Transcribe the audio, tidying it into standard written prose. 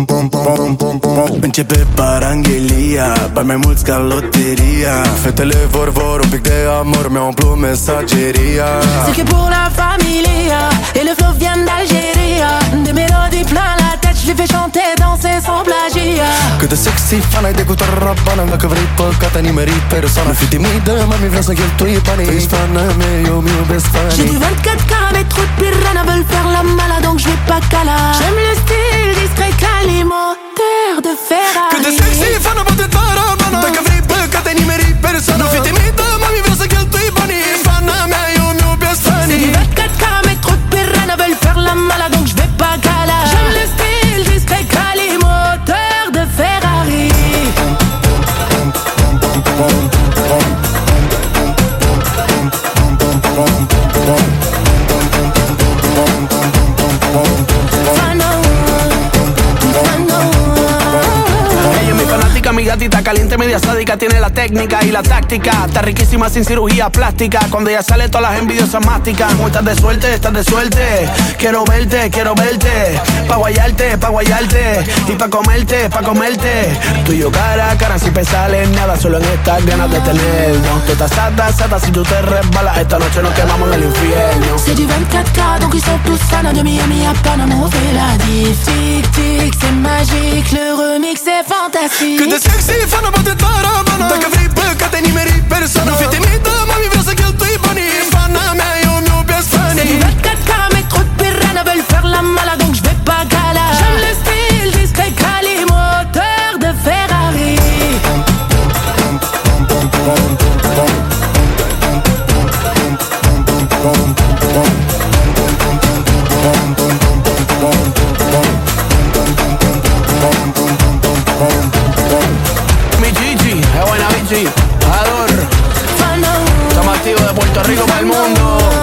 Începe paranghelia, bani mai mulți ca loteria. Fetele vor un pic de amor, mi-au umplut mesageria. C'est que pour la familia, et le flow vient d'Algérie. Des mélodies plein la tête, je les fais chanter, danser sans plagiat. Cât de sexy fan ai de cu tarabană. Dacă vrei păcate, ai nimerit persoană. Nu fi timidă, mami, vreau să cheltui banii. Ești fană mea, eu mi-iubesc fanii. J'ai du 24K mais trop de pirana veulent faire la malade, donc je vais pas cala. J'aime le style discret, calme, moteur de Ferrari. Cât de sexy fană, bate tarabană. Dacă vrei păcate, ai nimerit persoană. Nu fi timidă, mami, vreau să cheltui banii. Ești fană mea, eu mi-iubesc fanii. C'est du 24K mais trop de pirana veulent faire la malade, donc je vais pas cala. J'aime le style discret, calme, moteur de Ferrari. Mi gatita caliente, media sádica, tiene la técnica y la táctica. Está riquísima sin cirugía plástica. Cuando ella sale todas las envidiosas masticas. Como estás de suerte. Quiero verte. Pa' guayarte. Y pa' comerte. Tú y yo cara a cara sin pensar en nada. Solo en estas ganas de tenernos. Tú estás sata, si tú te resbalas. Esta noche nos quemamos en el infierno. C'est du 24K, donc ils sont tous fans. De Miami à Panama, on fait la diff. Tic, tic, c'est magique. Le remix est fantastique. Cât de sexy fană, bate tarabană. Dacă vrei păcate, ai nimerit persoană. Nu fi timidă, mami, vreau să cheltui banii. Ești fana mea, eu mi-iubesc fanii. C'est du 24K mais trop de pirana veulent faire la malade, donc je vais pas cala. J'aime le style discret, calme, moteur de Ferrari. Mi Gigi, es buena bichi, ador. Estamos activos de Puerto Rico para el mundo.